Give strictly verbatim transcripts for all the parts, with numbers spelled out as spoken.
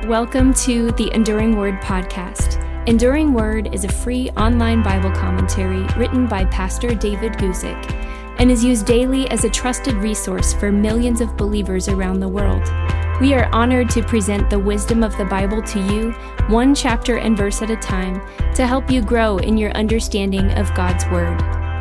Welcome to the Enduring Word podcast. Enduring Word is a free online Bible commentary written by Pastor David Guzik and is used daily as a trusted resource for millions of believers around the world. We are honored to present the wisdom of the Bible to you, one chapter and verse at a time, to help you grow in your understanding of God's Word.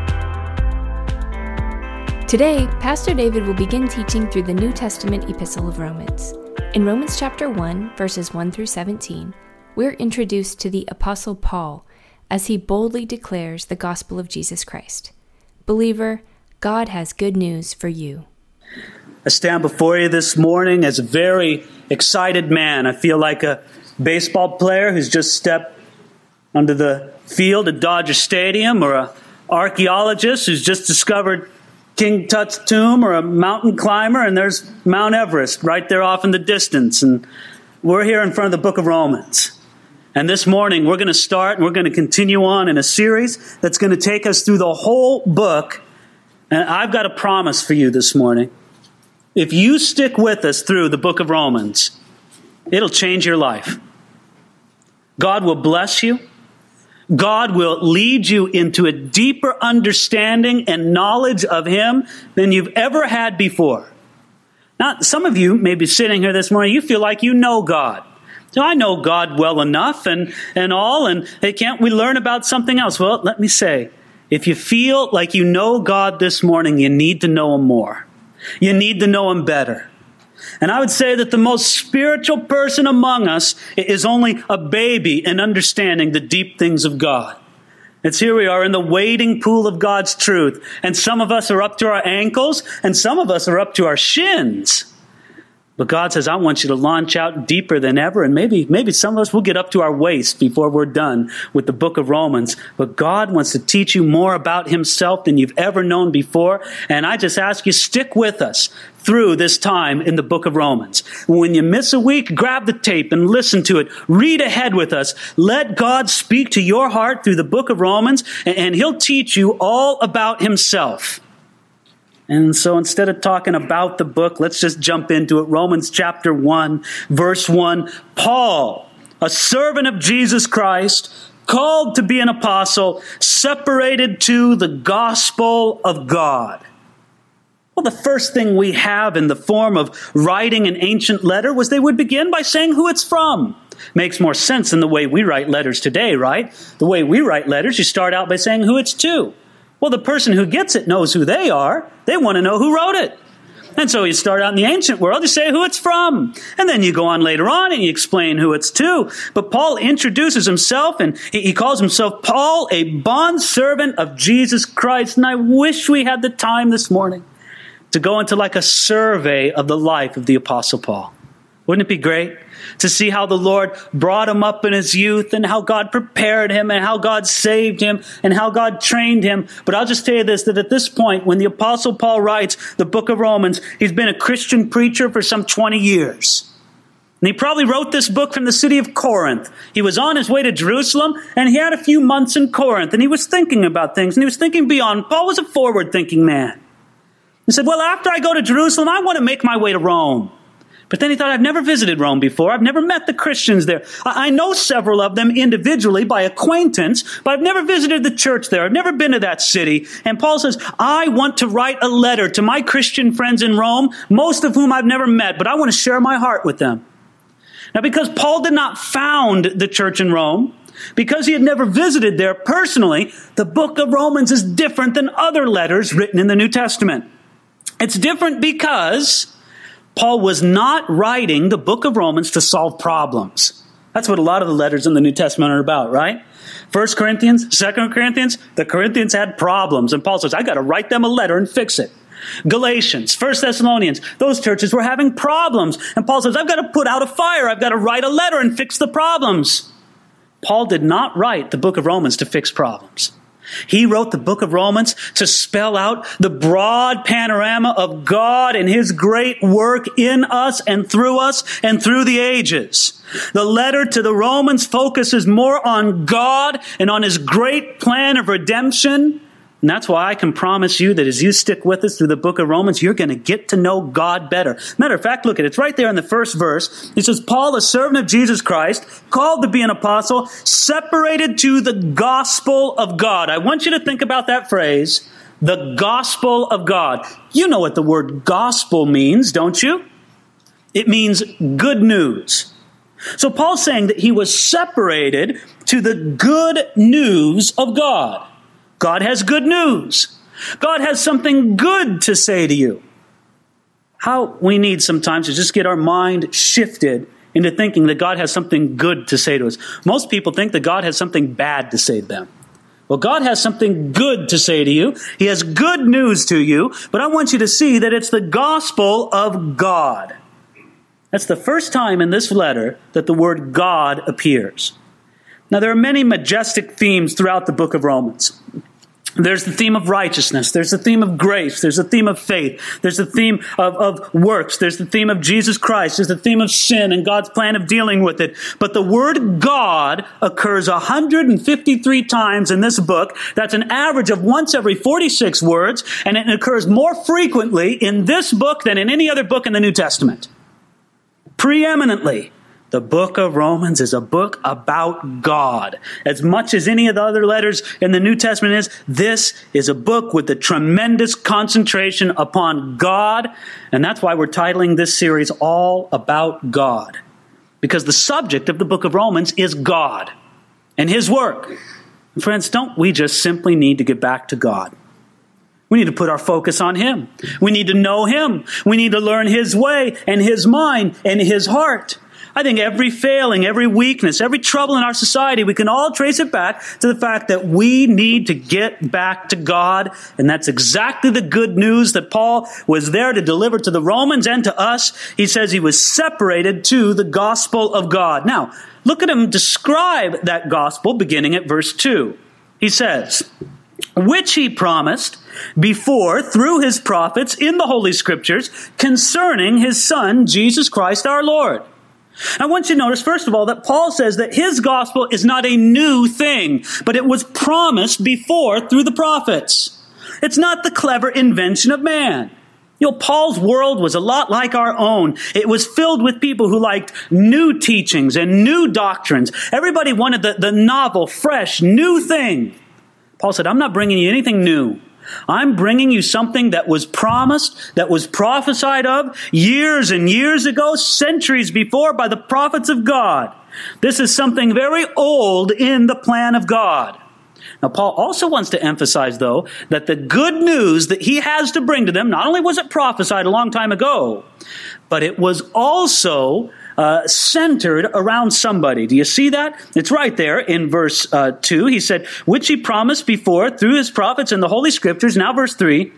Today, Pastor David will begin teaching through the New Testament epistle of Romans. In Romans chapter one, verses one through seventeen, we're introduced to the Apostle Paul as he boldly declares the gospel of Jesus Christ. Believer, God has good news for you. I stand before you this morning as a very excited man. I feel like a baseball player who's just stepped onto the field at Dodger Stadium, or an archaeologist who's just discovered King Tut's tomb, or a mountain climber, and there's Mount Everest right there off in the distance. And we're here in front of the book of Romans. And this morning we're going to start and we're going to continue on in a series that's going to take us through the whole book. And I've got a promise for you this morning. If you stick with us through the book of Romans, it'll change your life. God will bless you. God will lead you into a deeper understanding and knowledge of Him than you've ever had before. Now, some of you may be sitting here this morning, you feel like you know God. So I know God well enough and, and all, and hey, can't we learn about something else? Well, let me say, if you feel like you know God this morning, you need to know Him more. You need to know Him better. And I would say that the most spiritual person among us is only a baby in understanding the deep things of God. It's here we are in the wading pool of God's truth. And some of us are up to our ankles, and some of us are up to our shins. But God says, I want you to launch out deeper than ever. And maybe, maybe some of us will get up to our waist before we're done with the book of Romans. But God wants to teach you more about Himself than you've ever known before. And I just ask you, stick with us through this time in the book of Romans. When you miss a week, grab the tape and listen to it. Read ahead with us. Let God speak to your heart through the book of Romans, and He'll teach you all about Himself. And so instead of talking about the book, let's just jump into it. Romans chapter one, verse one. Paul, a servant of Jesus Christ, called to be an apostle, separated to the gospel of God. Well, the first thing we have in the form of writing an ancient letter was they would begin by saying who it's from. Makes more sense than the way we write letters today, right? The way we write letters, you start out by saying who it's to. Well, the person who gets it knows who they are. They want to know who wrote it. And so you start out in the ancient world, you say who it's from. And then you go on later on and you explain who it's to. But Paul introduces himself, and he calls himself Paul, a bondservant of Jesus Christ. And I wish we had the time this morning to go into like a survey of the life of the Apostle Paul. Wouldn't it be great to see how the Lord brought him up in his youth, and how God prepared him, and how God saved him, and how God trained him? But I'll just tell you this, that at this point, when the Apostle Paul writes the book of Romans, he's been a Christian preacher for some twenty years. And he probably wrote this book from the city of Corinth. He was on his way to Jerusalem, and he had a few months in Corinth, and he was thinking about things, and he was thinking beyond. Paul was a forward-thinking man. He said, well, after I go to Jerusalem, I want to make my way to Rome. But then he thought, I've never visited Rome before. I've never met the Christians there. I know several of them individually by acquaintance, but I've never visited the church there. I've never been to that city. And Paul says, I want to write a letter to my Christian friends in Rome, most of whom I've never met, but I want to share my heart with them. Now, because Paul did not found the church in Rome, because he had never visited there personally, the book of Romans is different than other letters written in the New Testament. It's different because Paul was not writing the book of Romans to solve problems. That's what a lot of the letters in the New Testament are about, right? First Corinthians, Second Corinthians, the Corinthians had problems. And Paul says, I got to write them a letter and fix it. Galatians, First Thessalonians, those churches were having problems. And Paul says, I've got to put out a fire. I've got to write a letter and fix the problems. Paul did not write the book of Romans to fix problems. He wrote the book of Romans to spell out the broad panorama of God and His great work in us and through us and through the ages. The letter to the Romans focuses more on God and on His great plan of redemption And that's why I can promise you that as you stick with us through the book of Romans, you're going to get to know God better. Matter of fact, look at it. It's right there in the first verse. It says, Paul, a servant of Jesus Christ, called to be an apostle, separated to the gospel of God. I want you to think about that phrase, the gospel of God. You know what the word gospel means, don't you? It means good news. So Paul's saying that he was separated to the good news of God. God has good news. God has something good to say to you. How we need sometimes to just get our mind shifted into thinking that God has something good to say to us. Most people think that God has something bad to say to them. Well, God has something good to say to you. He has good news to you, but I want you to see that it's the gospel of God. That's the first time in this letter that the word God appears. Now, there are many majestic themes throughout the book of Romans. There's the theme of righteousness. There's the theme of grace. There's the theme of faith. There's the theme of, of works. There's the theme of Jesus Christ. There's the theme of sin and God's plan of dealing with it. But the word God occurs one hundred fifty-three times in this book. That's an average of once every forty-six words, and it occurs more frequently in this book than in any other book in the New Testament. Preeminently, the book of Romans is a book about God. As much as any of the other letters in the New Testament is, this is a book with a tremendous concentration upon God. And that's why we're titling this series All About God. Because the subject of the book of Romans is God and His work. And friends, don't we just simply need to get back to God? We need to put our focus on Him. We need to know Him. We need to learn His way and His mind and His heart. I think every failing, every weakness, every trouble in our society, we can all trace it back to the fact that we need to get back to God. And that's exactly the good news that Paul was there to deliver to the Romans and to us. He says he was separated to the gospel of God. Now, look at him describe that gospel beginning at verse two. He says, which he promised before through his prophets in the Holy Scriptures concerning his Son, Jesus Christ our Lord. I want you to notice, first of all, that Paul says that his gospel is not a new thing, but it was promised before through the prophets. It's not the clever invention of man. You know, Paul's world was a lot like our own. It was filled with people who liked new teachings and new doctrines. Everybody wanted the, the novel, fresh, new thing. Paul said, I'm not bringing you anything new. I'm bringing you something that was promised, that was prophesied of years and years ago, centuries before by the prophets of God. This is something very old in the plan of God. Now, Paul also wants to emphasize, though, that the good news that he has to bring to them, not only was it prophesied a long time ago, but it was also Uh, centered around somebody. Do you see that? It's right there in verse uh, two. He said, which he promised before through his prophets in the Holy Scriptures. Now verse three,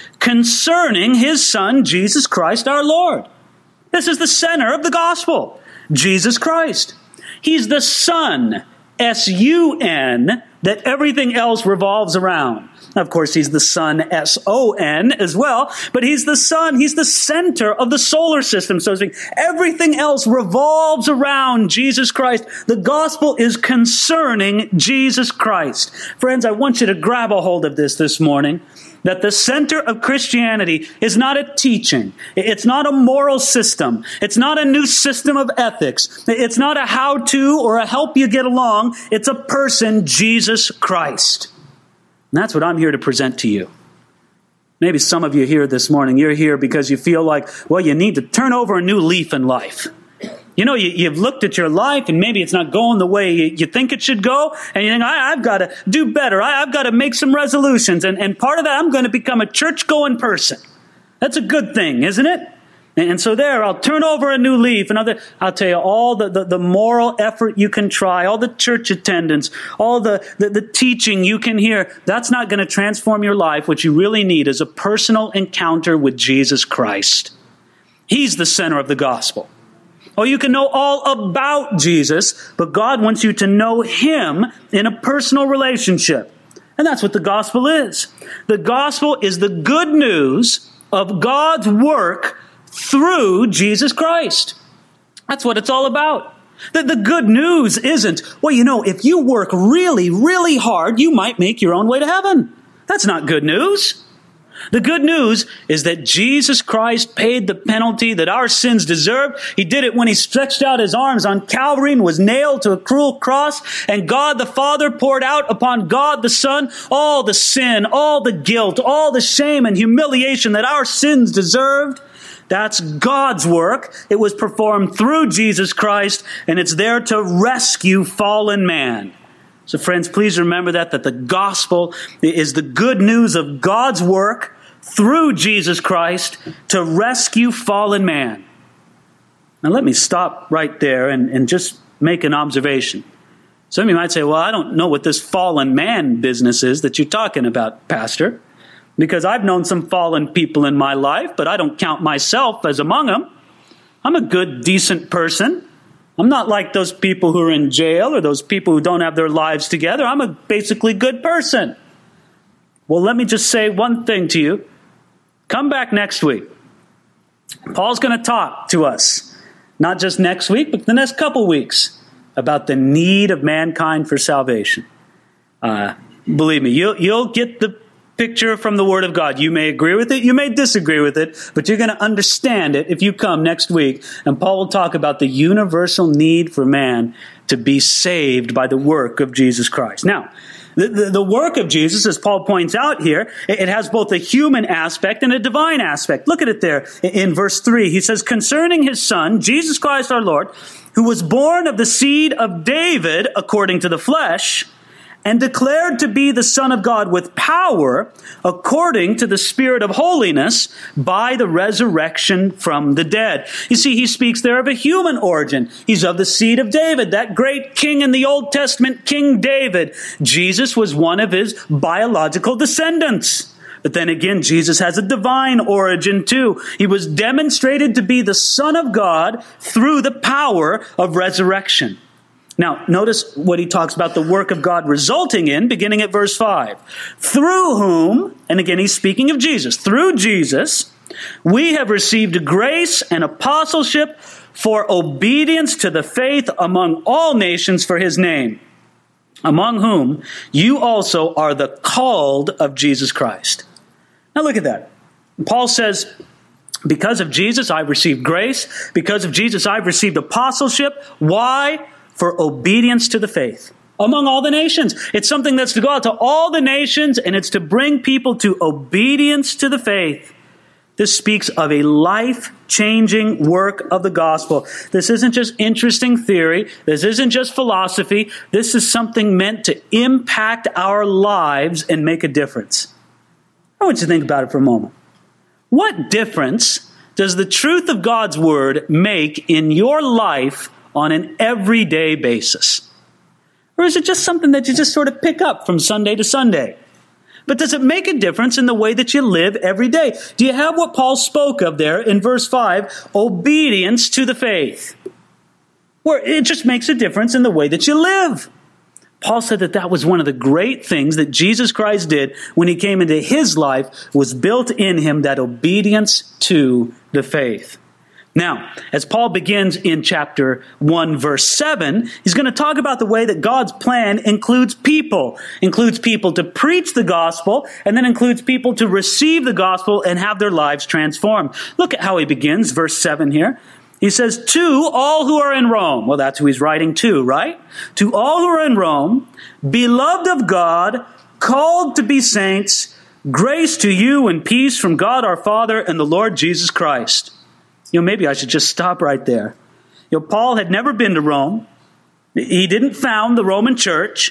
concerning his Son, Jesus Christ our Lord. This is the center of the gospel. Jesus Christ. He's the Son, S U N, that everything else revolves around. Of course, he's the Son, S O N, as well, but he's the Sun. He's the center of the solar system, so to speak. Everything else revolves around Jesus Christ. The gospel is concerning Jesus Christ. Friends, I want you to grab a hold of this this morning, that the center of Christianity is not a teaching. It's not a moral system. It's not a new system of ethics. It's not a how-to or a help you get along. It's a person, Jesus Christ. And that's what I'm here to present to you. Maybe some of you here this morning, you're here because you feel like, well, you need to turn over a new leaf in life. You know, you, you've looked at your life and maybe it's not going the way you, you think it should go. And you think, I, I've got to do better. I, I've got to make some resolutions. And, and part of that, I'm going to become a church-going person. That's a good thing, isn't it? And, and so there, I'll turn over a new leaf. And other, I'll tell you, all the, the, the moral effort you can try, all the church attendance, all the, the, the teaching you can hear, that's not going to transform your life. What you really need is a personal encounter with Jesus Christ. He's the center of the gospel. Oh, you can know all about Jesus, but God wants you to know Him in a personal relationship. And that's what the gospel is. The gospel is the good news of God's work through Jesus Christ. That's what it's all about. The, the good news isn't, well, you know, if you work really, really hard, you might make your own way to heaven. That's not good news. The good news is that Jesus Christ paid the penalty that our sins deserved. He did it when he stretched out his arms on Calvary and was nailed to a cruel cross. And God the Father poured out upon God the Son all the sin, all the guilt, all the shame and humiliation that our sins deserved. That's God's work. It was performed through Jesus Christ, and it's there to rescue fallen man. So friends, please remember that, that the gospel is the good news of God's work through Jesus Christ to rescue fallen man. Now let me stop right there and, and just make an observation. Some of you might say, well, I don't know what this fallen man business is that you're talking about, Pastor, because I've known some fallen people in my life, but I don't count myself as among them. I'm a good, decent person. I'm not like those people who are in jail or those people who don't have their lives together. I'm a basically good person. Well, let me just say one thing to you. Come back next week. Paul's going to talk to us, not just next week, but the next couple weeks, about the need of mankind for salvation. Uh, believe me, you'll, you'll get the picture from the Word of God. You may agree with it, you may disagree with it, but you're going to understand it if you come next week. And Paul will talk about the universal need for man to be saved by the work of Jesus Christ. Now, the, the, the work of Jesus, as Paul points out here, it, it has both a human aspect and a divine aspect. Look at it there in, in verse three. He says, concerning his Son, Jesus Christ our Lord, who was born of the seed of David according to the flesh, and declared to be the Son of God with power, according to the Spirit of holiness, by the resurrection from the dead. You see, he speaks there of a human origin. He's of the seed of David, that great king in the Old Testament, King David. Jesus was one of his biological descendants. But then again, Jesus has a divine origin too. He was demonstrated to be the Son of God through the power of resurrection. Now, notice what he talks about the work of God resulting in, beginning at verse five. Through whom, and again he's speaking of Jesus, through Jesus, we have received grace and apostleship for obedience to the faith among all nations for his name, among whom you also are the called of Jesus Christ. Now look at that. Paul says, because of Jesus, I've received grace. Because of Jesus, I've received apostleship. Why? For obedience to the faith among all the nations. It's something that's to go out to all the nations, and it's to bring people to obedience to the faith. This speaks of a life-changing work of the gospel. This isn't just interesting theory. This isn't just philosophy. This is something meant to impact our lives and make a difference. I want you to think about it for a moment. What difference does the truth of God's word make in your life on an everyday basis? Or is it just something that you just sort of pick up from Sunday to Sunday? But does it make a difference in the way that you live every day? Do you have what Paul spoke of there in verse five, obedience to the faith? Where it just makes a difference in the way that you live. Paul said that that was one of the great things that Jesus Christ did when he came into his life, was built in him that obedience to the faith. Now, as Paul begins in chapter one, verse seven, he's going to talk about the way that God's plan includes people. Includes people to preach the gospel, and then includes people to receive the gospel and have their lives transformed. Look at how he begins, verse seven here. He says, to all who are in Rome. Well, that's who he's writing to, right? To all who are in Rome, beloved of God, called to be saints, grace to you and peace from God our Father and the Lord Jesus Christ. You know, maybe I should just stop right there. You know, Paul had never been to Rome. He didn't found the Roman church.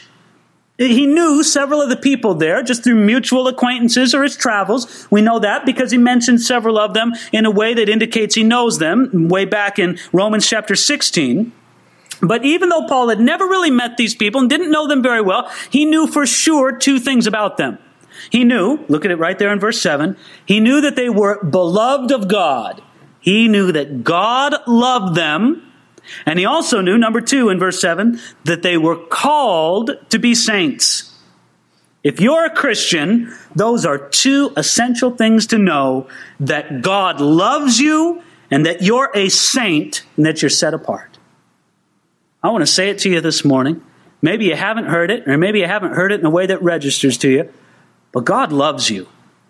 He knew several of the people there just through mutual acquaintances or his travels. We know that because he mentioned several of them in a way that indicates he knows them way back in Romans chapter sixteen. But even though Paul had never really met these people and didn't know them very well, he knew for sure two things about them. He knew, look at it right there in verse seven, he knew that they were beloved of God. He knew that God loved them. And he also knew, number two, in verse seven, that they were called to be saints. If you're a Christian, those are two essential things to know: that God loves you and that you're a saint and that you're set apart. I want to say it to you this morning. Maybe you haven't heard it, or maybe you haven't heard it in a way that registers to you. but God loves you.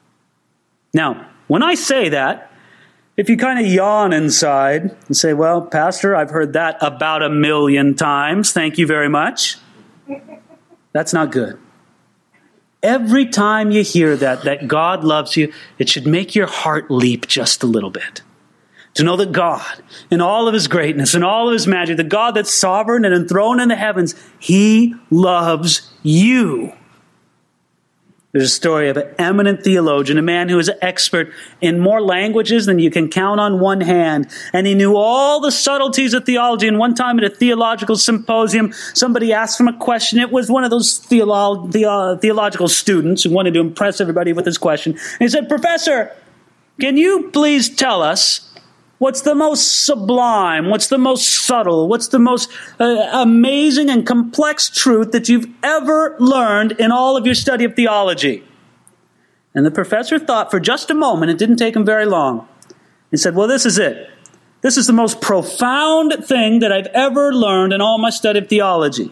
Now, when I say that, if you kind of yawn inside and say, well, Pastor, I've heard that about a million times. Thank you very much. That's not good. Every time you hear that, that God loves you, it should make your heart leap just a little bit. To know that God, in all of his greatness, in all of his magic, the God that's sovereign and enthroned in the heavens, he loves you. There's a story of an eminent theologian, a man who was an expert in more languages than you can count on one hand. And he knew all the subtleties of theology. And one time at a theological symposium, somebody asked him a question. It was one of those theolo- the- theological students who wanted to impress everybody with his question. And he said, Professor, can you please tell us what's the most sublime, what's the most subtle, what's the most uh, amazing and complex truth that you've ever learned in all of your study of theology? And the professor thought for just a moment, it didn't take him very long. He said, well, this is it. This is the most profound thing that I've ever learned in all my study of theology.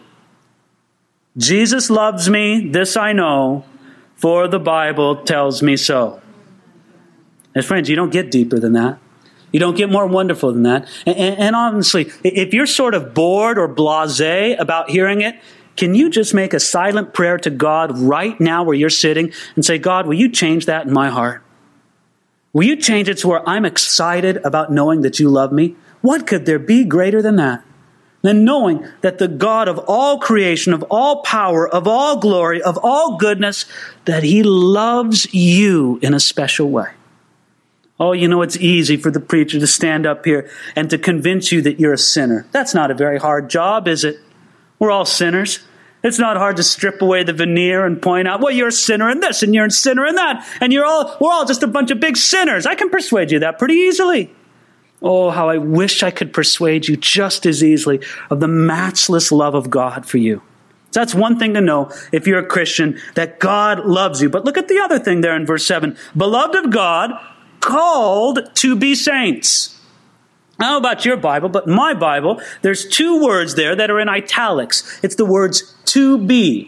Jesus loves me, this I know, for the Bible tells me so. And friends, you don't get deeper than that. You don't get more wonderful than that. And, and, and honestly, if you're sort of bored or blasé about hearing it, can you just make a silent prayer to God right now where you're sitting and say, God, will you change that in my heart? Will you change it to where I'm excited about knowing that you love me? What could there be greater than that? Than knowing that the God of all creation, of all power, of all glory, of all goodness, that he loves you in a special way. Oh, you know, it's easy for the preacher to stand up here and to convince you that you're a sinner. That's not a very hard job, is it? We're all sinners. It's not hard to strip away the veneer and point out, well, you're a sinner in this and you're a sinner in that. And you're all, we're all just a bunch of big sinners. I can persuade you that pretty easily. Oh, how I wish I could persuade you just as easily of the matchless love of God for you. So that's one thing to know if you're a Christian, that God loves you. But look at the other thing there in verse seven. Beloved of God, called to be saints. I don't know about your Bible, but in my Bible, there's two words there that are in italics. It's the words to be.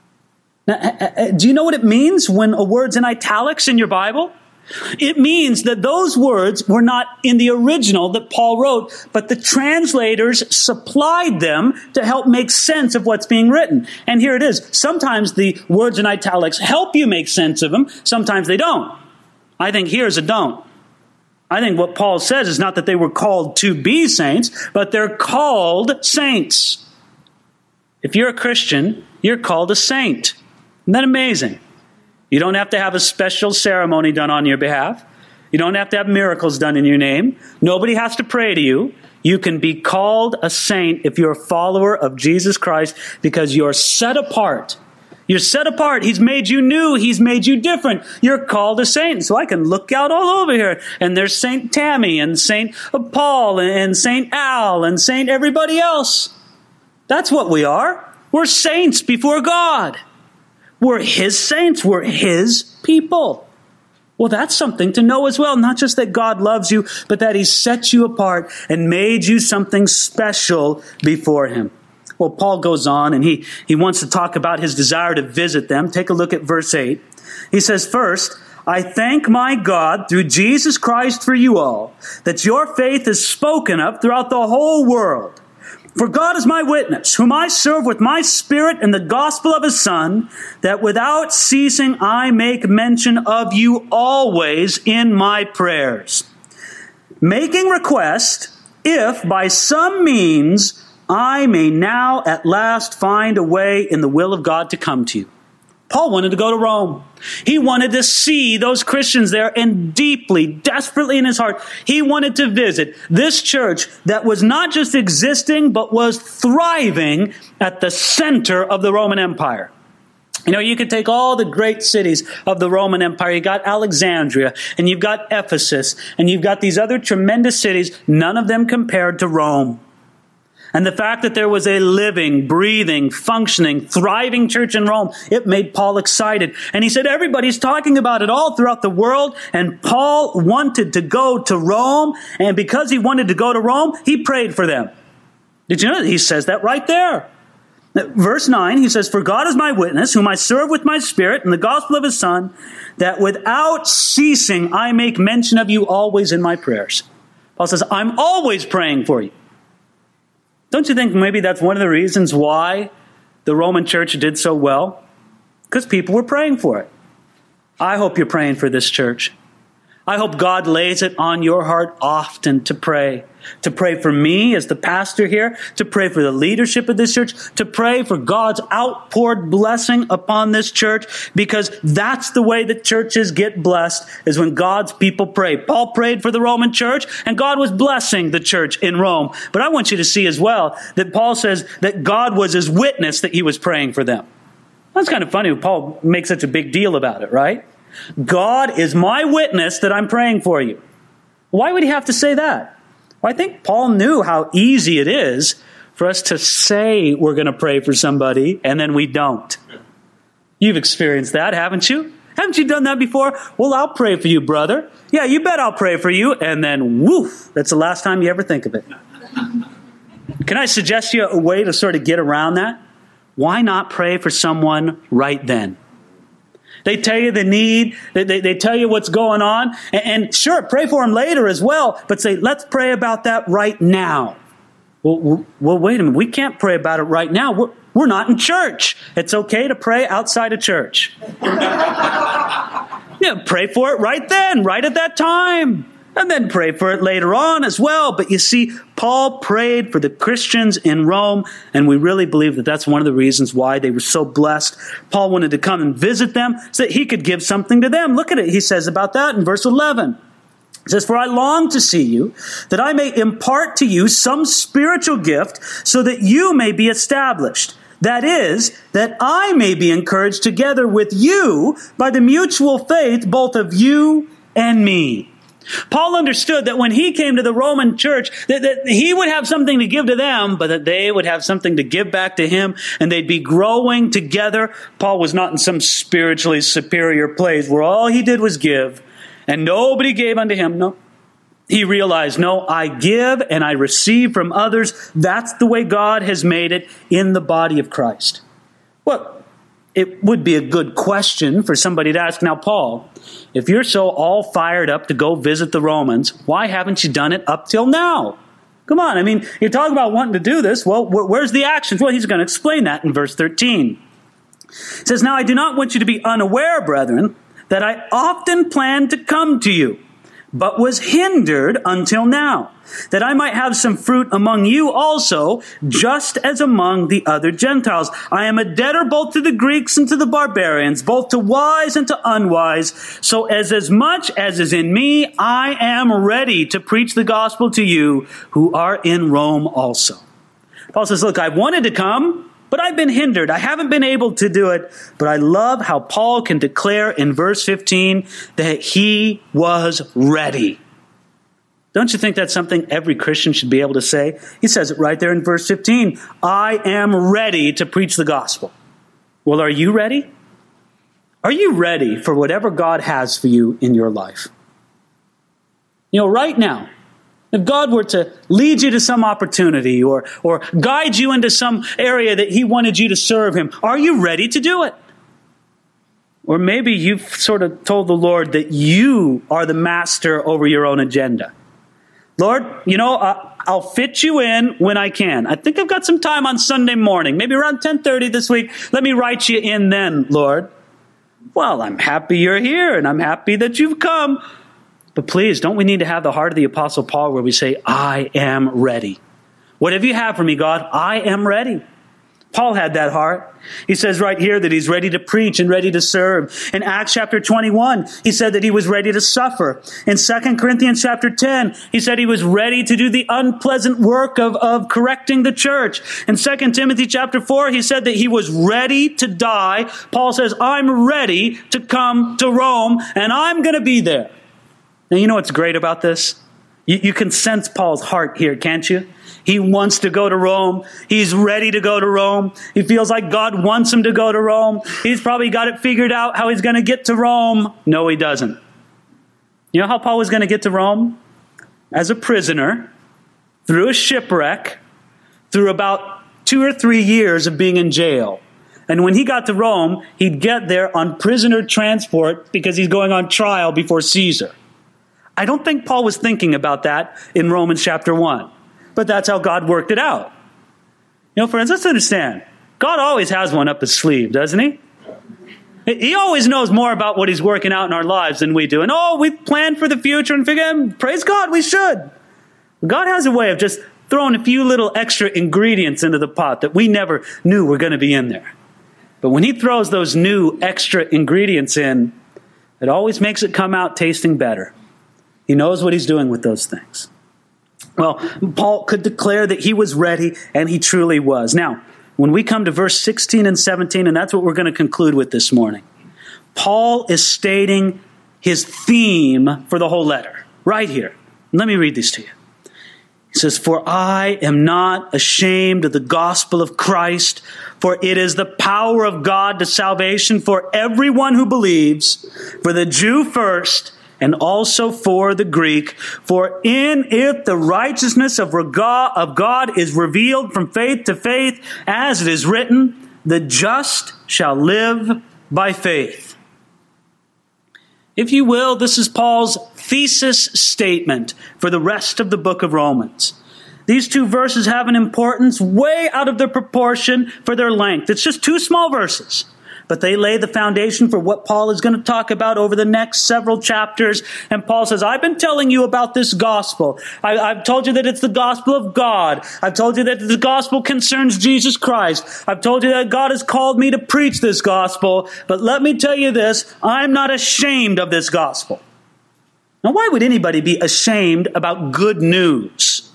Now, do you know what it means when a word's in italics in your Bible? It means that those words were not in the original that Paul wrote, but the translators supplied them to help make sense of what's being written. And here it is. Sometimes the words in italics help you make sense of them. Sometimes they don't. I think here's a don't. I think what Paul says is not that they were called to be saints, but they're called saints. If you're a Christian, you're called a saint. Isn't that amazing? You don't have to have a special ceremony done on your behalf. You don't have to have miracles done in your name. Nobody has to pray to you. You can be called a saint if you're a follower of Jesus Christ because you're set apart. You're set apart. He's made you new. He's made you different. You're called a saint. So I can look out all over here. And there's Saint Tammy and Saint Paul and Saint Al and Saint everybody else. That's what we are. We're saints before God. We're his saints. We're his people. Well, that's something to know as well. Not just that God loves you, but that he set you apart and made you something special before him. Well, Paul goes on and he, he wants to talk about his desire to visit them. Take a look at verse eight. He says, first, I thank my God through Jesus Christ for you all, that your faith is spoken of throughout the whole world. For God is my witness, whom I serve with my spirit in the gospel of his Son, that without ceasing I make mention of you always in my prayers, making request, if by some means I may now at last find a way in the will of God to come to you. Paul wanted to go to Rome. He wanted to see those Christians there, and deeply, desperately in his heart, he wanted to visit this church that was not just existing, but was thriving at the center of the Roman Empire. You know, you could take all the great cities of the Roman Empire. You got Alexandria, and you've got Ephesus, and you've got these other tremendous cities, none of them compared to Rome. And the fact that there was a living, breathing, functioning, thriving church in Rome, it made Paul excited. And he said, everybody's talking about it all throughout the world. And Paul wanted to go to Rome. And because he wanted to go to Rome, he prayed for them. Did you know that? He says that right there. Verse nine, he says, "For God is my witness, whom I serve with my spirit in the gospel of his Son, that without ceasing I make mention of you always in my prayers." Paul says, I'm always praying for you. Don't you think maybe that's one of the reasons why the Roman church did so well? Because people were praying for it. I hope you're praying for this church. I hope God lays it on your heart often to pray. To pray for me as the pastor here, to pray for the leadership of this church, to pray for God's outpoured blessing upon this church, because that's the way that churches get blessed, is when God's people pray. Paul prayed for the Roman church, and God was blessing the church in Rome. But I want you to see as well that Paul says that God was his witness that he was praying for them. That's kind of funny. Paul makes such a big deal about it, right? God is my witness that I'm praying for you. Why would he have to say that? Well, I think Paul knew how easy it is for us to say we're going to pray for somebody and then we don't. You've experienced that, haven't you? Haven't you done that before? Well, I'll pray for you, brother. Yeah, you bet I'll pray for you. And then, woof, that's the last time you ever think of it. Can I suggest you a way to sort of get around that? Why not pray for someone right then? They tell you the need. They, they, they tell you what's going on. And, and sure, pray for them later as well. But say, let's pray about that right now. Well, well, wait a minute. We can't pray about it right now. We're, we're not in church. It's okay to pray outside of church. Yeah, pray for it right then, right at that time. And then pray for it later on as well. But you see, Paul prayed for the Christians in Rome, and we really believe that that's one of the reasons why they were so blessed. Paul wanted to come and visit them so that he could give something to them. Look at it. He says about that in verse eleven. He says, "For I long to see you, that I may impart to you some spiritual gift, so that you may be established. That is, that I may be encouraged together with you by the mutual faith both of you and me." Paul understood that when he came to the Roman church, that, that he would have something to give to them, but that they would have something to give back to him, and they'd be growing together. Paul was not in some spiritually superior place where all he did was give, and nobody gave unto him. No. He realized, no, I give and I receive from others. That's the way God has made it in the body of Christ. Well, it would be a good question for somebody to ask. Now, Paul, if you're so all fired up to go visit the Romans, why haven't you done it up till now? Come on, I mean, you're talking about wanting to do this. Well, wh- where's the actions? Well, he's going to explain that in verse thirteen. It says, "Now I do not want you to be unaware, brethren, that I often planned to come to you, but was hindered until now, that I might have some fruit among you also, just as among the other Gentiles. I am a debtor both to the Greeks and to the barbarians, both to wise and to unwise. So as as much as is in me, I am ready to preach the gospel to you who are in Rome also." Paul says, look, I wanted to come, but I've been hindered. I haven't been able to do it. But I love how Paul can declare in verse fifteen that he was ready. Don't you think that's something every Christian should be able to say? He says it right there in verse fifteen. I am ready to preach the gospel. Well, are you ready? Are you ready for whatever God has for you in your life? You know, right now, if God were to lead you to some opportunity or, or guide you into some area that he wanted you to serve him, are you ready to do it? Or maybe you've sort of told the Lord that you are the master over your own agenda. Lord, you know, uh, I'll fit you in when I can. I think I've got some time on Sunday morning, maybe around ten thirty this week. Let me write you in then, Lord. Well, I'm happy you're here, and I'm happy that you've come. But please, don't we need to have the heart of the Apostle Paul where we say, I am ready. Whatever you have for me, God, I am ready. Paul had that heart. He says right here that he's ready to preach and ready to serve. In Acts chapter twenty-one, he said that he was ready to suffer. In Second Corinthians chapter ten, he said he was ready to do the unpleasant work of, of correcting the church. In Second Timothy chapter four, he said that he was ready to die. Paul says, I'm ready to come to Rome, and I'm going to be there. Now, you know what's great about this? You, you can sense Paul's heart here, can't you? He wants to go to Rome. He's ready to go to Rome. He feels like God wants him to go to Rome. He's probably got it figured out how he's going to get to Rome. No, he doesn't. You know how Paul was going to get to Rome? As a prisoner, through a shipwreck, through about two or three years of being in jail. And when he got to Rome, he'd get there on prisoner transport because he's going on trial before Caesar. I don't think Paul was thinking about that in Romans chapter one, but that's how God worked it out. You know, friends, let's understand. God always has one up his sleeve, doesn't he? He always knows more about what he's working out in our lives than we do. And oh, we plan for the future and figure, praise God, we should. God has a way of just throwing a few little extra ingredients into the pot that we never knew were going to be in there. But when he throws those new extra ingredients in, it always makes it come out tasting better. He knows what he's doing with those things. Well, Paul could declare that he was ready, and he truly was. Now, when we come to verse sixteen and seventeen, and that's what we're going to conclude with this morning, Paul is stating his theme for the whole letter right here. Let me read these to you. He says, "For I am not ashamed of the gospel of Christ, for it is the power of God to salvation for everyone who believes, for the Jew first, and also for the Greek. For in it the righteousness of God is revealed from faith to faith, as it is written, the just shall live by faith." If you will, this is Paul's thesis statement for the rest of the book of Romans. These two verses have an importance way out of their proportion for their length. It's just two small verses, but they lay the foundation for what Paul is going to talk about over the next several chapters. And Paul says, I've been telling you about this gospel. I, I've told you that it's the gospel of God. I've told you that the gospel concerns Jesus Christ. I've told you that God has called me to preach this gospel. But let me tell you this, I'm not ashamed of this gospel. Now, why would anybody be ashamed about good news?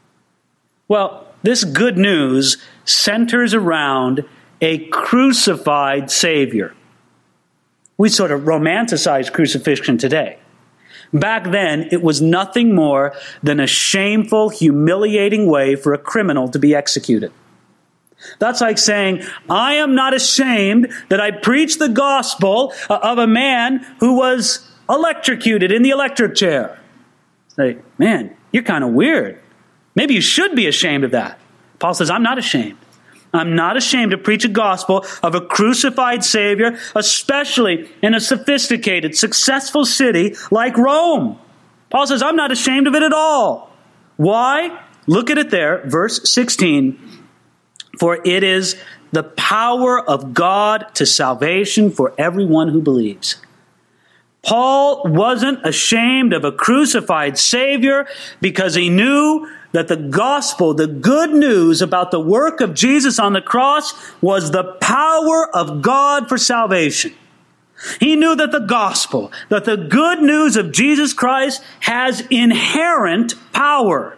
Well, this good news centers around a crucified Savior. We sort of romanticize crucifixion today. Back then, it was nothing more than a shameful, humiliating way for a criminal to be executed. That's like saying, I am not ashamed that I preached the gospel of a man who was electrocuted in the electric chair. Say, man, you're kind of weird. Maybe you should be ashamed of that. Paul says, I'm not ashamed. I'm not ashamed to preach a gospel of a crucified Savior, especially in a sophisticated, successful city like Rome. Paul says, I'm not ashamed of it at all. Why? Look at it there, verse sixteen. For it is the power of God to salvation for everyone who believes. Paul wasn't ashamed of a crucified Savior because he knew that the gospel, the good news about the work of Jesus on the cross, was the power of God for salvation. He knew that the gospel, that the good news of Jesus Christ has inherent power.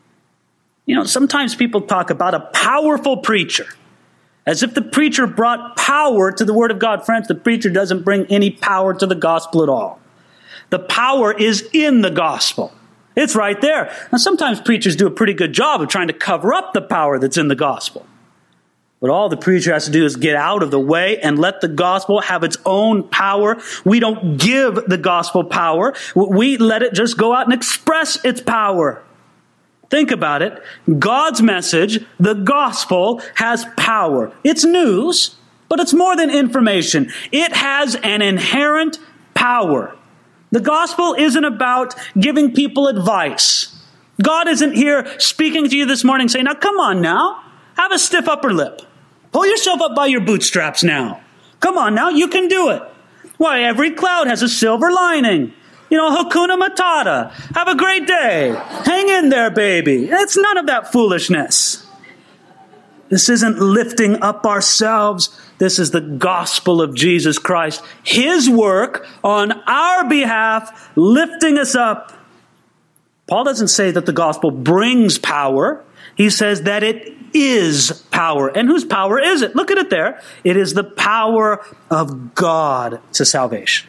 You know, sometimes people talk about a powerful preacher, as if the preacher brought power to the Word of God. Friends, the preacher doesn't bring any power to the gospel at all. The power is in the gospel. It's right there. Now, sometimes preachers do a pretty good job of trying to cover up the power that's in the gospel. But all the preacher has to do is get out of the way and let the gospel have its own power. We don't give the gospel power. We let it just go out and express its power. Think about it. God's message, the gospel, has power. It's news, but it's more than information. It has an inherent power. The gospel isn't about giving people advice. God isn't here speaking to you this morning saying, now come on now, have a stiff upper lip. Pull yourself up by your bootstraps now. Come on now, you can do it. Why, every cloud has a silver lining. You know, Hakuna Matata. Have a great day. Hang in there, baby. It's none of that foolishness. This isn't lifting up ourselves. This is the gospel of Jesus Christ. His work on our behalf, lifting us up. Paul doesn't say that the gospel brings power. He says that it is power. And whose power is it? Look at it there. It is the power of God to salvation.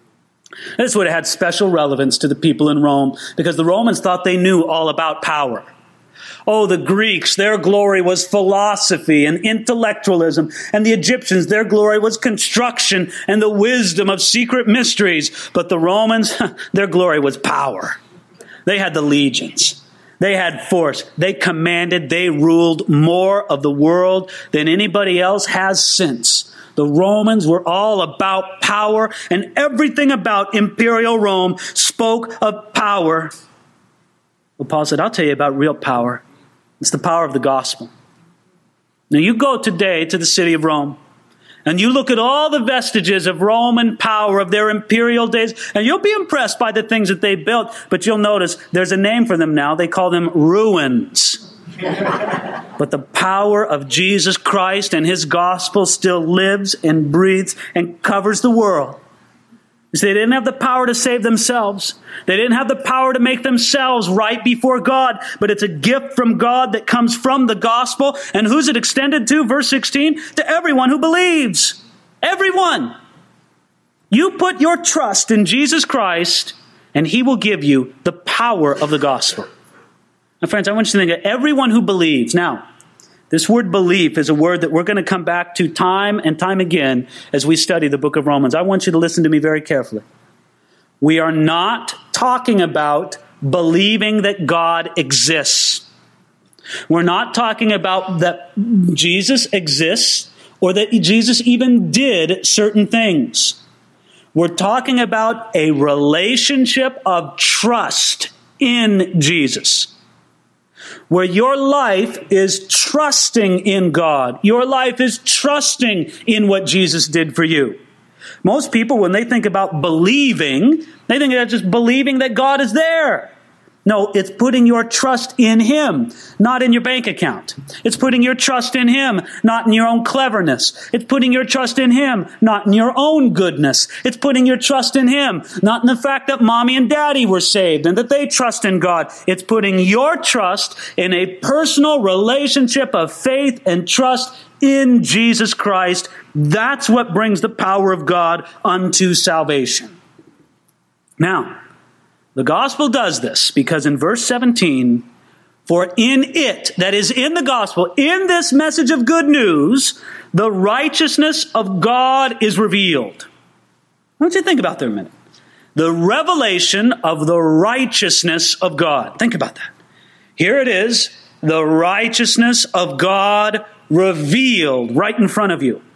This would have had special relevance to the people in Rome because the Romans thought they knew all about power. Oh, the Greeks, their glory was philosophy and intellectualism. And the Egyptians, their glory was construction and the wisdom of secret mysteries. But the Romans, their glory was power. They had the legions. They had force. They commanded. They ruled more of the world than anybody else has since. The Romans were all about power, and everything about imperial Rome spoke of power. Well, Paul said, I'll tell you about real power. It's the power of the gospel. Now, you go today to the city of Rome, and you look at all the vestiges of Roman power of their imperial days, and you'll be impressed by the things that they built. But you'll notice there's a name for them now. They call them ruins. But the power of Jesus Christ and his gospel still lives and breathes and covers the world. You see, they didn't have the power to save themselves. They didn't have the power to make themselves right before God. But it's a gift from God that comes from the gospel. And who's it extended to? Verse sixteen, to everyone who believes. Everyone. You put your trust in Jesus Christ, and he will give you the power of the gospel. Now, friends, I want you to think of everyone who believes. Now, this word belief is a word that we're going to come back to time and time again as we study the book of Romans. I want you to listen to me very carefully. We are not talking about believing that God exists. We're not talking about that Jesus exists or that Jesus even did certain things. We're talking about a relationship of trust in Jesus, where your life is trusting in God. Your life is trusting in what Jesus did for you. Most people, when they think about believing, they think that's just believing that God is there. No, it's putting your trust in him, not in your bank account. It's putting your trust in him, not in your own cleverness. It's putting your trust in him, not in your own goodness. It's putting your trust in him, not in the fact that mommy and daddy were saved and that they trust in God. It's putting your trust in a personal relationship of faith and trust in Jesus Christ. That's what brings the power of God unto salvation. Now, the gospel does this because in verse seventeen, for in it, that is in the gospel, in this message of good news, the righteousness of God is revealed. I want you to think about that a minute. The revelation of the righteousness of God. Think about that. Here it is, the righteousness of God revealed right in front of you.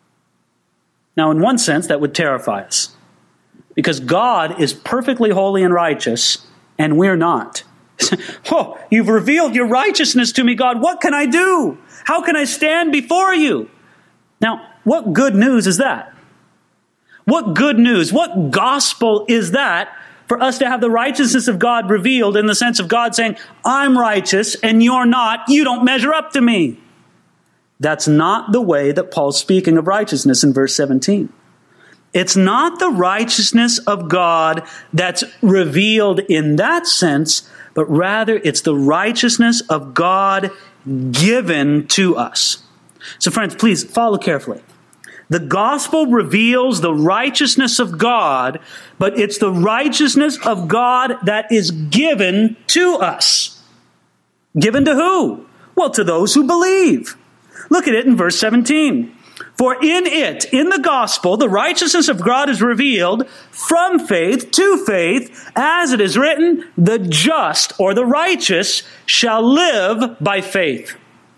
Now, in one sense, that would terrify us. Because God is perfectly holy and righteous, and we're not. Oh, you've revealed your righteousness to me, God. What can I do? How can I stand before you? Now, what good news is that? What good news, what gospel is that for us to have the righteousness of God revealed in the sense of God saying, I'm righteous and you're not. You don't measure up to me. That's not the way that Paul's speaking of righteousness in verse seventeen. It's not the righteousness of God that's revealed in that sense, but rather it's the righteousness of God given to us. So friends, please follow carefully. The gospel reveals the righteousness of God, but it's the righteousness of God that is given to us. Given to who? Well, to those who believe. Look at it in verse seventeen. For in it, in the gospel, the righteousness of God is revealed from faith to faith, as it is written, the just or the righteous shall live by faith.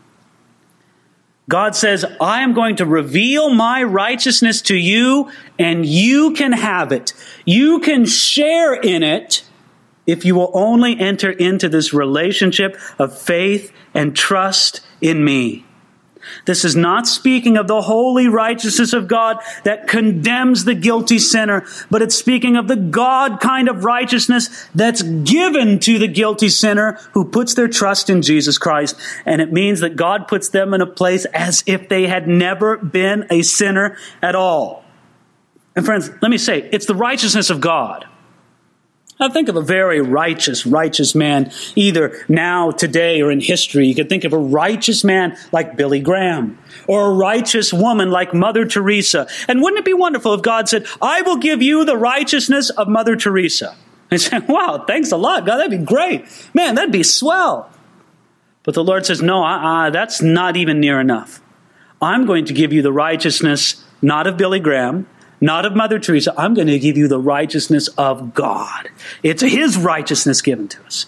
God says, I am going to reveal my righteousness to you, and you can have it. You can share in it if you will only enter into this relationship of faith and trust in me. This is not speaking of the holy righteousness of God that condemns the guilty sinner, but it's speaking of the God kind of righteousness that's given to the guilty sinner who puts their trust in Jesus Christ. And it means that God puts them in a place as if they had never been a sinner at all. And friends, let me say, it's the righteousness of God. Now think of a very righteous, righteous man, either now, today, or in history. You could think of a righteous man like Billy Graham, or a righteous woman like Mother Teresa. And wouldn't it be wonderful if God said, I will give you the righteousness of Mother Teresa? And say, wow, thanks a lot, God, that'd be great. Man, that'd be swell. But the Lord says, no, uh-uh, that's not even near enough. I'm going to give you the righteousness, not of Billy Graham, not of Mother Teresa. I'm going to give you the righteousness of God. It's his righteousness given to us.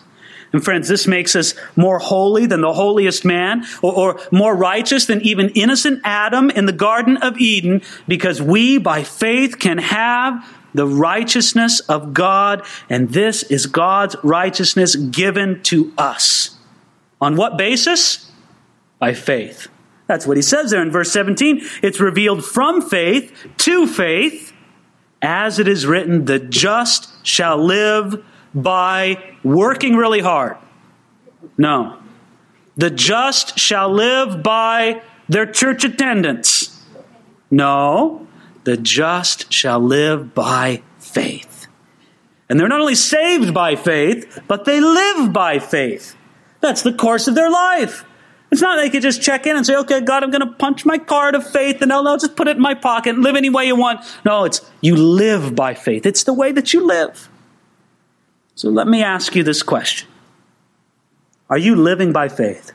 And friends, this makes us more holy than the holiest man, or, or more righteous than even innocent Adam in the Garden of Eden, because we, by faith, can have the righteousness of God, and this is God's righteousness given to us. On what basis? By faith. That's what he says there in verse seventeen. It's revealed from faith to faith, as it is written, the just shall live by working really hard. No. The just shall live by their church attendance. No. The just shall live by faith. And they're not only saved by faith, but they live by faith. That's the course of their life. It's not like you just check in and say, okay, God, I'm going to punch my card of faith and I'll, I'll just put it in my pocket and live any way you want. No, it's you live by faith. It's the way that you live. So let me ask you this question. Are you living by faith?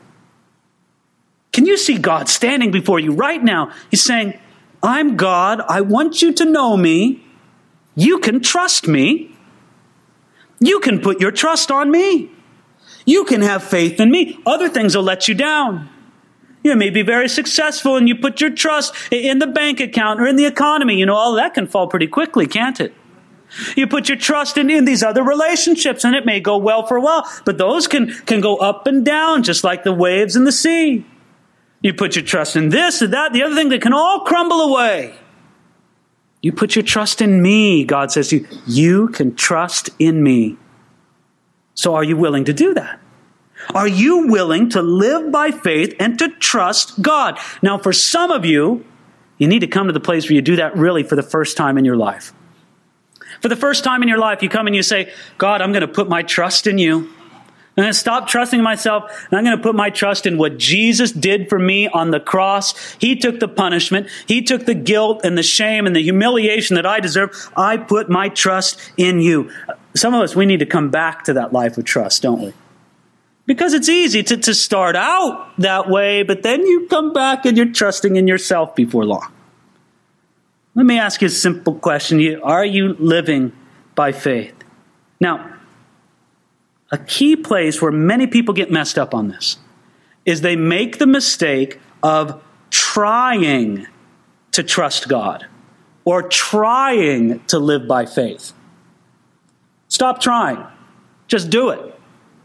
Can you see God standing before you right now? He's saying, I'm God. I want you to know me. You can trust me. You can put your trust on me. You can have faith in me. Other things will let you down. You may be very successful and you put your trust in the bank account or in the economy. You know, all that can fall pretty quickly, can't it? You put your trust in, in these other relationships and it may go well for a while, but those can, can go up and down just like the waves in the sea. You put your trust in this or that, the other thing that can all crumble away. You put your trust in me, God says to you. You can trust in me. So are you willing to do that? Are you willing to live by faith and to trust God? Now, for some of you, you need to come to the place where you do that really for the first time in your life. For the first time in your life, you come and you say, God, I'm going to put my trust in you. I'm going to stop trusting myself, and I'm going to put my trust in what Jesus did for me on the cross. He took the punishment. He took the guilt and the shame and the humiliation that I deserve. I put my trust in you. Some of us, we need to come back to that life of trust, don't we? Because it's easy to, to start out that way, but then you come back and you're trusting in yourself before long. Let me ask you a simple question. Are you living by faith? Now, a key place where many people get messed up on this is they make the mistake of trying to trust God or trying to live by faith. Stop trying. Just do it.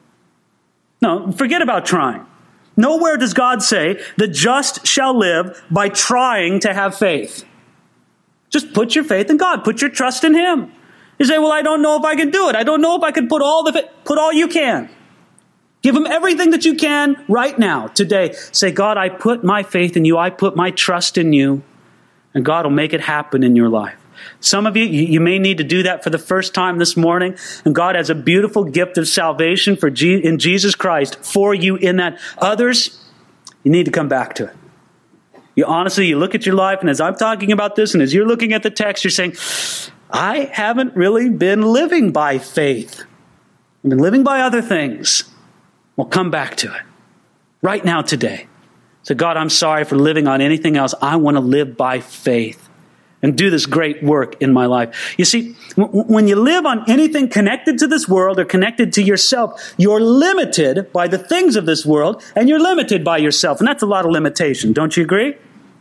No, forget about trying. Nowhere does God say the just shall live by trying to have faith. Just put your faith in God. Put your trust in Him. You say, well, I don't know if I can do it. I don't know if I can put all the put all you can. Give Him everything that you can right now, today. Say, God, I put my faith in you. I put my trust in you. And God will make it happen in your life. Some of you, you may need to do that for the first time this morning. And God has a beautiful gift of salvation for G- in Jesus Christ for you in that. Others, you need to come back to it. You honestly, you look at your life, and as I'm talking about this, and as you're looking at the text, you're saying, I haven't really been living by faith. I've been living by other things. Well, come back to it. Right now, today. Say, God, I'm sorry for living on anything else. I want to live by faith and do this great work in my life. You see, w- when you live on anything connected to this world or connected to yourself, you're limited by the things of this world, and you're limited by yourself. And that's a lot of limitation. Don't you agree?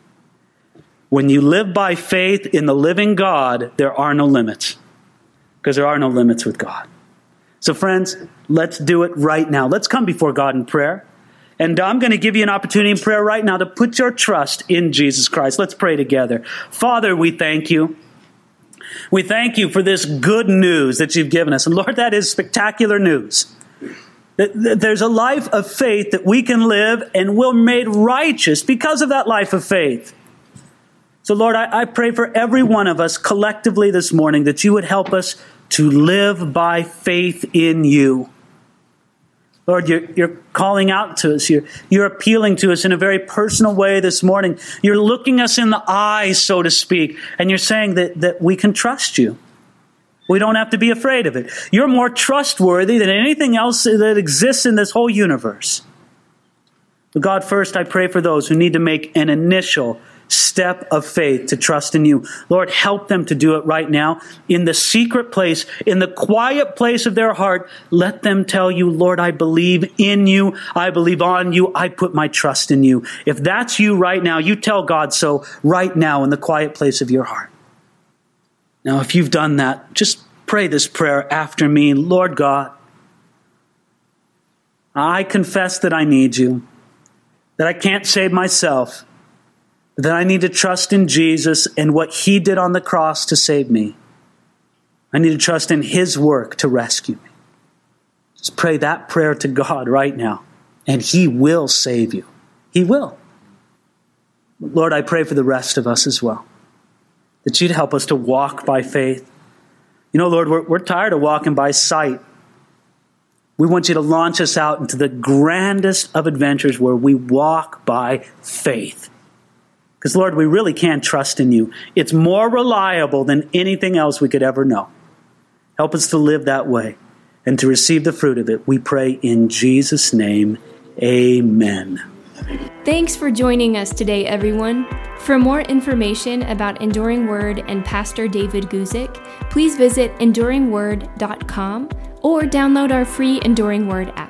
When you live by faith in the living God, there are no limits. Because there are no limits with God. So friends, let's do it right now. Let's come before God in prayer. And I'm going to give you an opportunity in prayer right now to put your trust in Jesus Christ. Let's pray together. Father, we thank you. We thank you for this good news that you've given us. And Lord, that is spectacular news. There's a life of faith that we can live, and we're made righteous because of that life of faith. So Lord, I, I pray for every one of us collectively this morning that you would help us to live by faith in you. Lord, you're, you're calling out to us. You're, you're appealing to us in a very personal way this morning. You're looking us in the eyes, so to speak, and you're saying that, that we can trust you. We don't have to be afraid of it. You're more trustworthy than anything else that exists in this whole universe. But God, first, I pray for those who need to make an initial step of faith to trust in you. Lord, help them to do it right now in the secret place, in the quiet place of their heart. Let them tell you, Lord, I believe in you. I believe on you. I put my trust in you. If that's you right now, you tell God so right now in the quiet place of your heart. Now, if you've done that, just pray this prayer after me. Lord God, I confess that I need you, that I can't save myself, that I need to trust in Jesus and what he did on the cross to save me. I need to trust in his work to rescue me. Just pray that prayer to God right now, and he will save you. He will. Lord, I pray for the rest of us as well, that you'd help us to walk by faith. You know, Lord, we're, we're tired of walking by sight. We want you to launch us out into the grandest of adventures where we walk by faith. Because, Lord, we really can trust in you. It's more reliable than anything else we could ever know. Help us to live that way and to receive the fruit of it. We pray in Jesus' name, amen. Thanks for joining us today, everyone. For more information about Enduring Word and Pastor David Guzik, please visit enduring word dot com or download our free Enduring Word app.